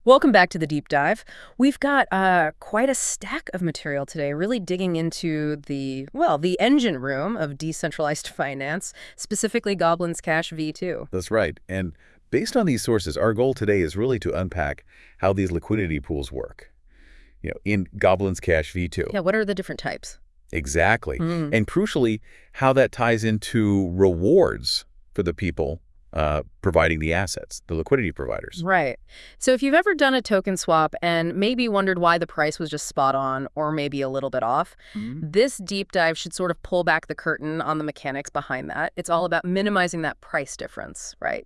Welcome back to the deep dive. We've got quite a stack of material today, really digging into the engine room of decentralized finance, specifically Goblin's Cash V2. That's right. And based on these sources, our goal today is really to unpack how these liquidity pools work. In Goblin's Cash V2. Yeah, what are the different types? Exactly. Mm. And crucially, how that ties into rewards for the people providing the assets, the liquidity providers. Right. So if you've ever done a token swap and maybe wondered why the price was just spot on or maybe a little bit off, this deep dive should sort of pull back the curtain on the mechanics behind that. It's all about minimizing that price difference, right?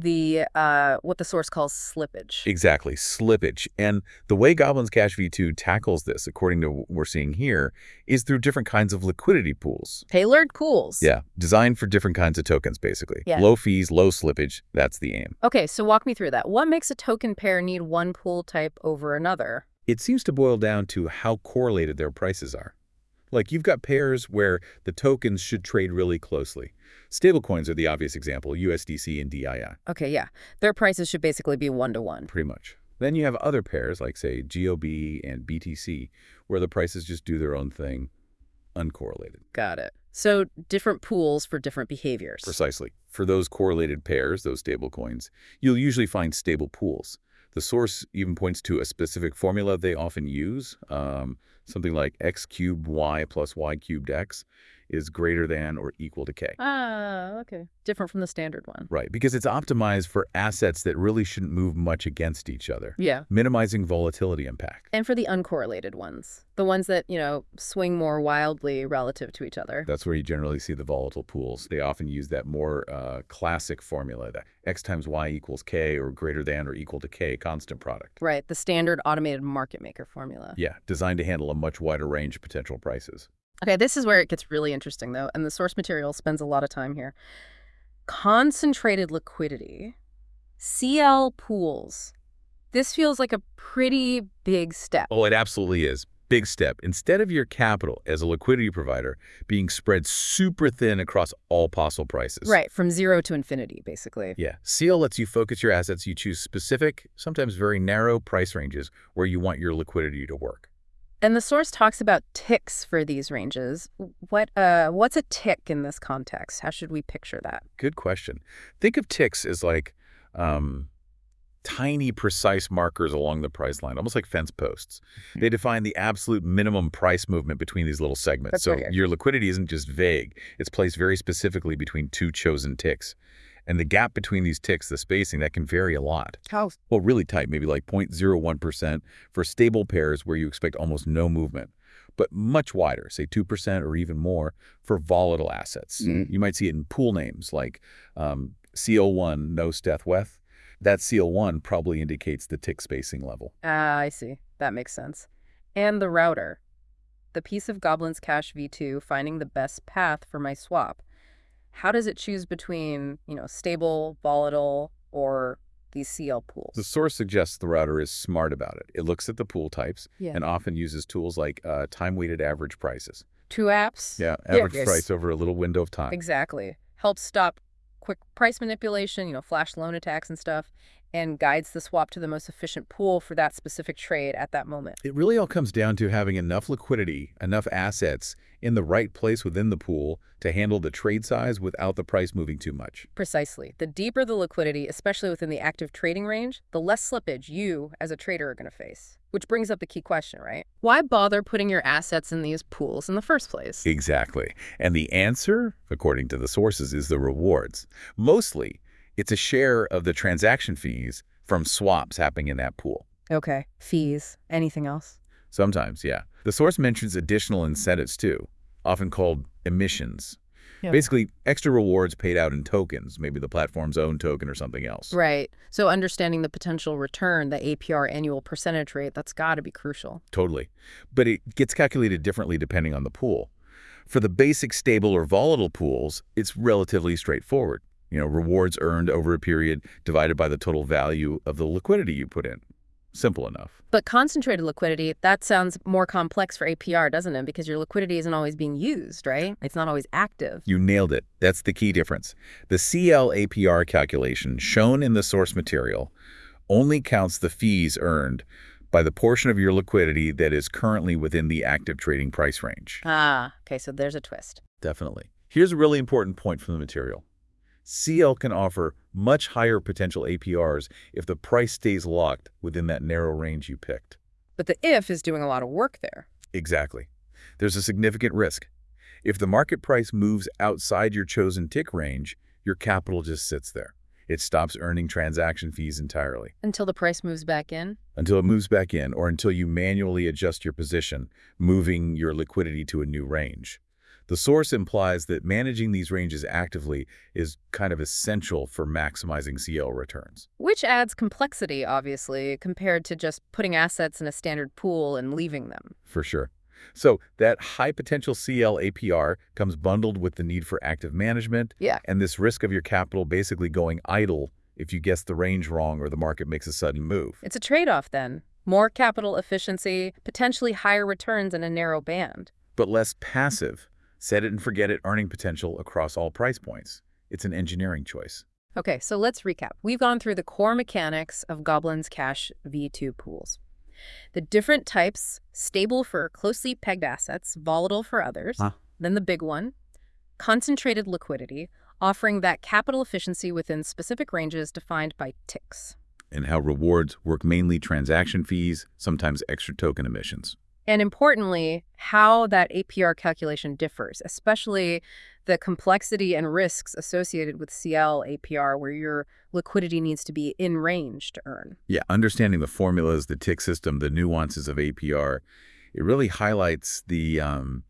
What the source calls slippage. Exactly, slippage. And the way Goblin's Cash V2 tackles this, according to what we're seeing here, is through different kinds of liquidity pools. Tailored pools. Yeah, designed for different kinds of tokens, basically. Yeah. Low fees, low slippage, that's the aim. Okay, so walk me through that. What makes a token pair need one pool type over another? It seems to boil down to how correlated their prices are. Like, you've got pairs where the tokens should trade really closely. Stablecoins are the obvious example, USDC and DII. Okay, yeah. Their prices should basically be one-to-one. Pretty much. Then you have other pairs, like, say, GOB and BTC, where the prices just do their own thing, uncorrelated. Got it. So different pools for different behaviors. Precisely. For those correlated pairs, those stablecoins, you'll usually find stable pools. The source even points to a specific formula they often use, something like x cubed y plus y cubed x is greater than or equal to k. Ah, okay. Different from the standard one. Right, because it's optimized for assets that really shouldn't move much against each other, Yeah. minimizing volatility impact. And for the uncorrelated ones, the ones that, swing more wildly relative to each other. That's where you generally see the volatile pools. They often use that more classic formula, that x times y equals k or greater than or equal to k constant product. Right, the standard automated market maker formula. Yeah, designed to handle a much wider range of potential prices. Okay, this is where it gets really interesting, though, and the source material spends a lot of time here. Concentrated liquidity, CL pools. This feels like a pretty big step. Oh, it absolutely is. Big step. Instead of your capital as a liquidity provider being spread super thin across all possible prices. Right, from zero to infinity, basically. Yeah. CL lets you focus your assets. You choose specific, sometimes very narrow price ranges where you want your liquidity to work. And the source talks about ticks for these ranges. What's a tick in this context? How should we picture that? Good question. Think of ticks as like tiny, precise markers along the price line, almost like fence posts. They define the absolute minimum price movement between these little segments. That's So right. your liquidity isn't just vague. It's placed very specifically between two chosen ticks. And the gap between these ticks, the spacing, that can vary a lot. How? Well, really tight, maybe like 0.01% for stable pairs where you expect almost no movement, but much wider, say 2% or even more for volatile assets. You might see it in pool names like CO1, no Steth Weth. That CO1 probably indicates the tick spacing level. Ah, I see. That makes sense. And the router. The piece of Goblin's Cash V2 finding the best path for my swap. How does it choose between, stable, volatile, or these CL pools? The source suggests the router is smart about it. It looks at the pool types Yeah. and often uses tools like time-weighted average prices. Two apps? Yeah, average Yes. price over a little window of time. Exactly. Helps stop quick price manipulation, flash loan attacks and stuff, and guides the swap to the most efficient pool for that specific trade at that moment. It really all comes down to having enough liquidity, enough assets in the right place within the pool to handle the trade size without the price moving too much. Precisely. The deeper the liquidity, especially within the active trading range, the less slippage you, as a trader, are going to face. Which brings up the key question, right? Why bother putting your assets in these pools in the first place? Exactly. And the answer, according to the sources, is the rewards. Mostly, it's a share of the transaction fees from swaps happening in that pool. Okay. Fees. Anything else? Sometimes, yeah. The source mentions additional incentives too, often called emissions. Yeah. Basically, extra rewards paid out in tokens, maybe the platform's own token or something else. Right. So understanding the potential return, the APR annual percentage rate, that's got to be crucial. Totally. But it gets calculated differently depending on the pool. For the basic stable or volatile pools, it's relatively straightforward. Rewards earned over a period divided by the total value of the liquidity you put in. Simple enough. But concentrated liquidity, that sounds more complex for APR, doesn't it? Because your liquidity isn't always being used, right? It's not always active. You nailed it. That's the key difference. The CL APR calculation shown in the source material only counts the fees earned by the portion of your liquidity that is currently within the active trading price range. Ah, okay, so there's a twist. Definitely. Here's a really important point from the material. CL can offer much higher potential APRs if the price stays locked within that narrow range you picked. But the if is doing a lot of work there. Exactly. There's a significant risk. If the market price moves outside your chosen tick range, your capital just sits there. It stops earning transaction fees entirely. Until the price moves back in? Until it moves back in, or until you manually adjust your position, moving your liquidity to a new range. The source implies that managing these ranges actively is kind of essential for maximizing CL returns. Which adds complexity, obviously, compared to just putting assets in a standard pool and leaving them. For sure. So that high potential CL APR comes bundled with the need for active management and this risk of your capital basically going idle if you guess the range wrong or the market makes a sudden move. It's a trade-off then. More capital efficiency, potentially higher returns in a narrow band. But less passive, set it and forget it earning potential across all price points. It's an engineering choice. Okay, so let's recap. We've gone through the core mechanics of Goblin's Cash V2 pools. The different types, stable for closely pegged assets, volatile for others. Then the big one, concentrated liquidity, offering that capital efficiency within specific ranges defined by ticks. And how rewards work mainly transaction fees, sometimes extra token emissions. And importantly, how that APR calculation differs, especially the complexity and risks associated with CL APR, where your liquidity needs to be in range to earn. Yeah, understanding the formulas, the tick system, the nuances of APR, it really highlights the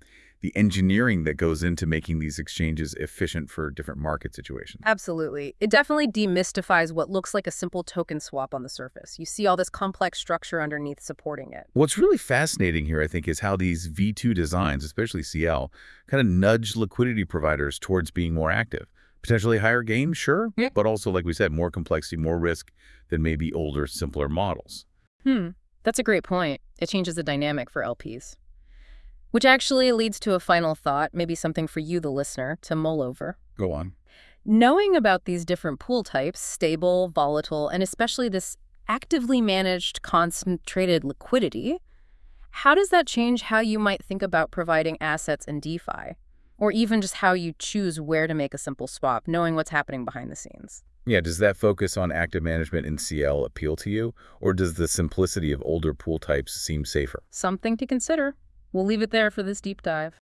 engineering that goes into making these exchanges efficient for different market situations. Absolutely. It definitely demystifies what looks like a simple token swap on the surface. You see all this complex structure underneath supporting it. What's really fascinating here, I think, is how these V2 designs, especially CL, kind of nudge liquidity providers towards being more active. Potentially higher gain, sure, but also, like we said, more complexity, more risk than maybe older, simpler models. That's a great point. It changes the dynamic for LPs. Which actually leads to a final thought, maybe something for you, the listener, to mull over. Go on. Knowing about these different pool types, stable, volatile, and especially this actively managed concentrated liquidity, how does that change how you might think about providing assets in DeFi? Or even just how you choose where to make a simple swap, knowing what's happening behind the scenes? Yeah, does that focus on active management in CL appeal to you? Or does the simplicity of older pool types seem safer? Something to consider. We'll leave it there for this deep dive.